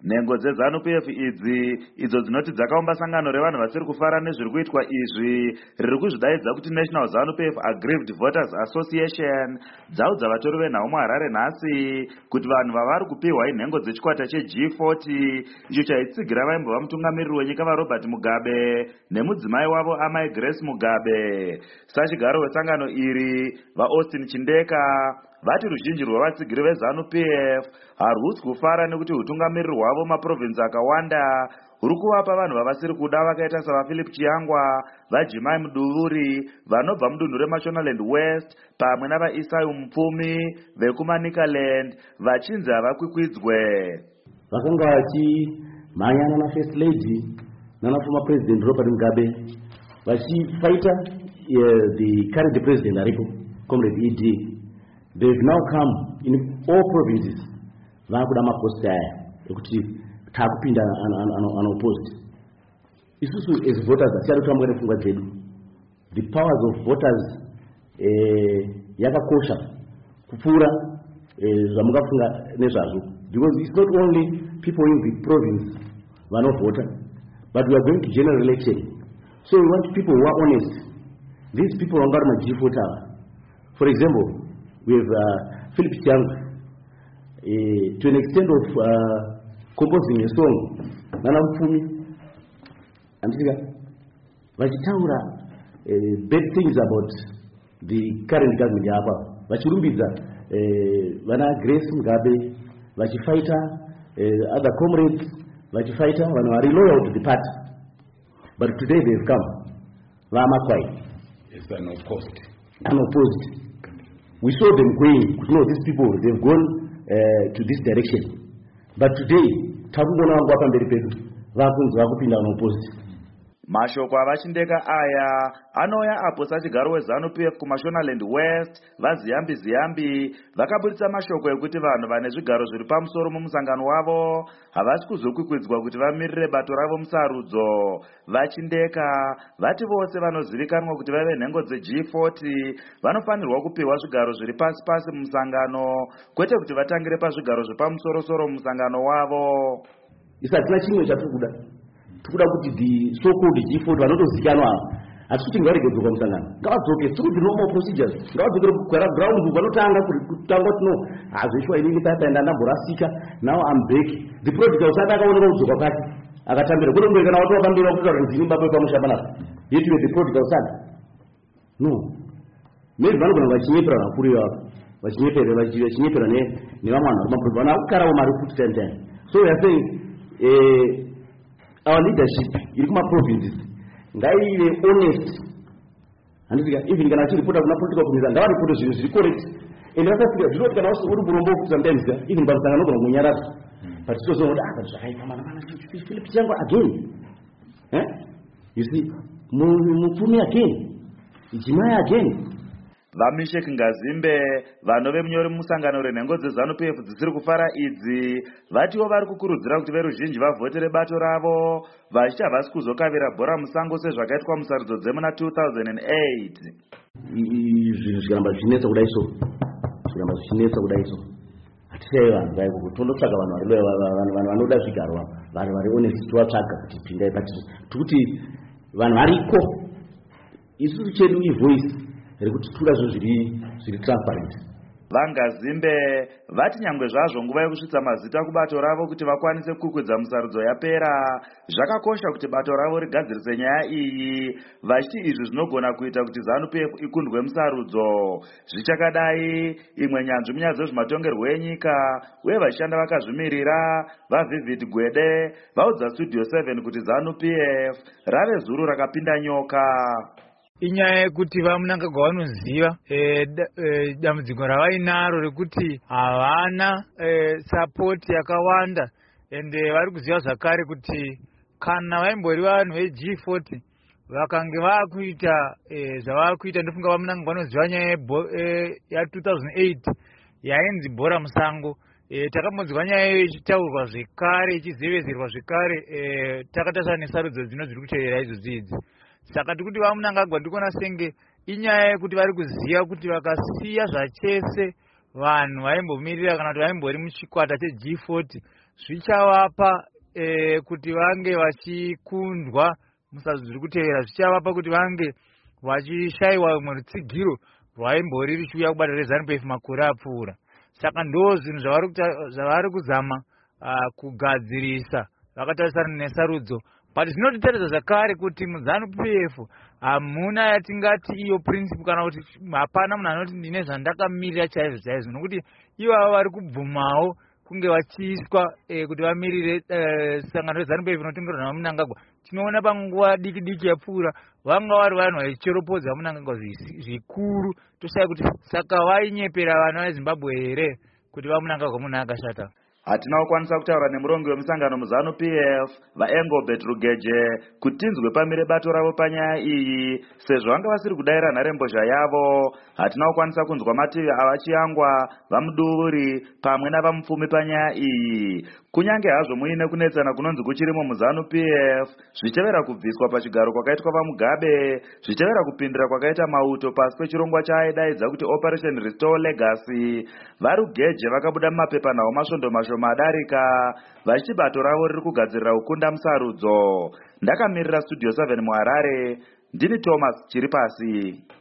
Nhengo dzeZANU-PF idzo dzinoti dzakaumba sangano revanhu vasiri kufara nezviri kuitwa izvi riri kuzvidaidza kuti National ZANU-PF Aggrieved Voters Association dzaudza vatori venhau muHarare nhasi kuti vanhu vavari kupiwa inhengo dzechikwata cheG40 icho chaitsigira vaimbova mutungamiriri wenyika vaRobert Mugabe nemudzimai wavo amai Grace Mugabe. Sachigaro wesangano iri vaAustin Chindeka vati ruzhinji rwavatsigiri veZANU-PF harusi kufara nekuti utungamiriri hwavo maprovinsi akawanda huri kuvapa vanhu vavasiri kuda vakaita savaPhilip Chiyangwa, vaJimai Muduvuri vanobva mudunhu reMashonaland West pamwe navaIsai Mupfumi vekuManicaland vachinzi havakwikwidzwe. Vakanga vachimhanya nana First Lady nana former President Robert Mugabe vachifaita the current president aripo Comrade ED. They've now come in all provinces. Vakuda maposti aya ekuti takupinda unopposed. Isusu as voters asiari kutambwa nepfungwa dzedu. The powers of voters yakakosha kupfuura zvamungafunga nezvazvo, because it's not only people in the province vanovhota, but we are going to general election. So we want people who are honest. These people are not G4 tower. For example, we have Philip Chiyangwa, to an extent of composing a song, Nana Mupfumi, and vachitaura bad things about the current government yapa, vachirumbidza vana Grace Mugabe, vachifaita other comrades, vachifaita vanhu vari loyal to the party. But today they have come, vamakwai. It's unopposed. Unopposed. We saw them going, no, these people, they've gone to this direction. But today, takubona vangu hapa mberi pedu, vakunzi vakupinda unopposed. Mashoko avachindeka aya anouya apo sachigaro weZANU-PF kuMashonaland West vaZiyambi vakabuditsa mashoko ekuti vanhu vane zvigaro zviri pamusoro mumusangano wavo havasi kuzokwikwidzwa kuti vamirire bato ravo musarudzo. Vachindeka vati vose vanozivikanwa kuti vave nhengo dzeG40 vanofanirwa kupiwa zvigaro zviri pasi pasi mumusangano, kwete kuti vatangire pazvigaro zvepamusoro mumusangano wavo. Isatina chimwe chatikuda. Tikuda kuti the so-called G40 vanotozikanwa hatisi kuti ngavarege musangano. Ngavadzoke through the normal procedures. Ngavadzokere kukwera ground vanotanga kutanga kuti no, hazvishwa inini tataenda ndamborasika, now I'm back. The prodigal son akaoneka kudzoka kwake akatambira kuti ngwe kana watu wakambira kuti rinzini baba pamushamba napo. Yet you the prodigal son. No. Maybe vanogona vachinyepera vakuru yavo. Vachinyepera nevamwe vanhu vari maprofita vanakugarawo mari kuti 10. So we are saying our leadership iri kumaprovinces ngaive honest. Handisika even kana chiripota kuna political committee ngavaripota zvinhu zviri correct. And vakasika zvinoti kana uri murombo sometimes even pamusangano nogona kunyaradzwa. But tozonoti zvakaita mana Philip Chiyangwa again. You see, Mupfumi again, Jimai again. VaMeshek Ngazimbe vanove munyori mumusangano renhengo dzeZANU-PF dzisiri kufara idzi vatiwo vari kukurudzira kuti veruzhinji vavhotere bato ravo vachiti havasi kuzokavira bhora musango sezvakaitwa musarudzo dzemuna 2008. Zvinhu zvikaramba zvichinetsa kudai so hatisai vanhu vaiko tondotsvaga vanhu vanoda zvigaro, vanhu vari honest tovatsvaga kuti pindai patiri tikuti vanhu variko. Isusu chedu ivoice rekuti tura zviri transparent. VaNgazimbe vati nyangwe zvazvo nguva yekusvitsa mazita kubato ravo kuti vakwanise kukwidza musarudzo yapera, zvakakosha kuti bato ravo rigadzirise nyaya iyi, vachiti izvi zvinogona kuita kuti ZANU-PF ikundwe musarudzo. Zvichakadai, imwe nyanzvi munyaya dzezvematongerwo enyika uye vachishanda vakazvimirira vaVivid Gwede vaudza Studio 7 kuti ZANU-PF rave zuru rakapinda nyoka. Inyaya yekuti vamunangagwa vanoziva dambudziko ravainaro rekuti havana support yakawanda, ende vari kuziva zvakare kuti kana vaimbori vanhu veG40 vakange vakuita zvavakuita, ndofunga vamunangagwa vanoziva nyaya ya2008 yainzi bhora musango. Takambodzwa nyaya ichitaurwa zvekare ichizevezerwa zvekare takatasana nesarudzo dzino dziri kutevera izvozvi idzi. Saka tikuti vamunangagwa ndikuona senge inyaya yekuti vari kuziva kuti vakasiya zvachese vanhu vaimbomirira kana kuti vaimbori muchikwata cheG40 zvichavapa kuti vange vachikundwa musazi zviri kutevera, zvichavapa kuti vange vachishayiwa rumwe rutsigiro rwaimbori richiuya kubata reZANU-PF makore apfuura. Saka ndo zvinhu zvavari kuzama kugadzirisa vakatarisana nesarudzo. But zvinotitarisa zvakare kuti muZANU-PF hamuna yatingati iyo principle kana kuti hapana munhu anoti ndine zvandakamirira chaizvo chaizvo, nokuti ivava vari kubvumawo kunge vachiiswa kuti vamirire sangano reZANU-PF inotongerwa naMunangagwa. Tinoona panguva diki diki yapfuura vanga vari vanhu vaicheropodza vaMunangagwa zvikuru, toshaya kuti saka vainyepera vana veZimbabwe here kuti vaMunangagwa munhu akashata. Hatina kukwanisa kutaura nemurongo wemusangano muZANU-PF vaEngobert Rugeje kuti tinzwe pamire bato ravo panyaya iyi, sezvo vanga vasiri kudayira nharembozha yavo. Hatina kukwanisa kunzwa mativi avachiyangwa, vamuduri pamwe navamupfumi panyaya iyi. Kunyange hazvo muine kunetsana kunonzi kuchirimo muZANU-PF, zvichevera kubviswa pachigaro kwakaitwa vaMugabe, zvichevera kupindira kwakaita Mauto pasi pechirongwa chaaidaidza kuti Operation Restore Legacy, vaRugeje vakabuda mumapepanhau masvondo mashoma adarika vachiti bato ravo riri kugadzirira kukunda musarudzo. Ndakamirira Studio 7 muHarare, ndini Thomas Chiripasi.